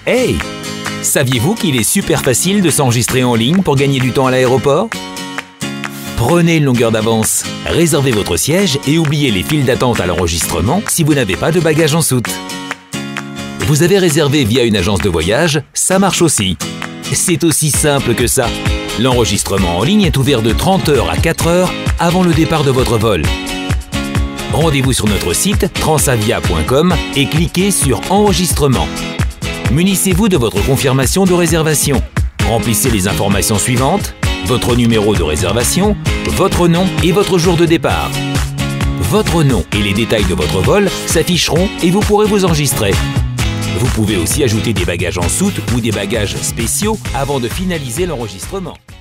Hey! Saviez-vous qu'il est super facile de s'enregistrer en ligne pour gagner du temps à l'aéroport? Prenez une longueur d'avance, réservez votre siège et oubliez les files d'attente à l'enregistrement si vous n'avez pas de bagages en soute. Vous avez réservé via une agence de voyage, ça marche aussi. C'est aussi simple que ça. L'enregistrement en ligne est ouvert de 30h à 4h avant le départ de votre vol. Rendez-vous sur notre site transavia.com et cliquez sur Enregistrement. Munissez-vous de votre confirmation de réservation. Remplissez les informations suivantes: votre numéro de réservation, votre nom et votre jour de départ. Votre nom et les détails de votre vol s'afficheront et vous pourrez vous enregistrer. Vous pouvez aussi ajouter des bagages en soute ou des bagages spéciaux avant de finaliser l'enregistrement.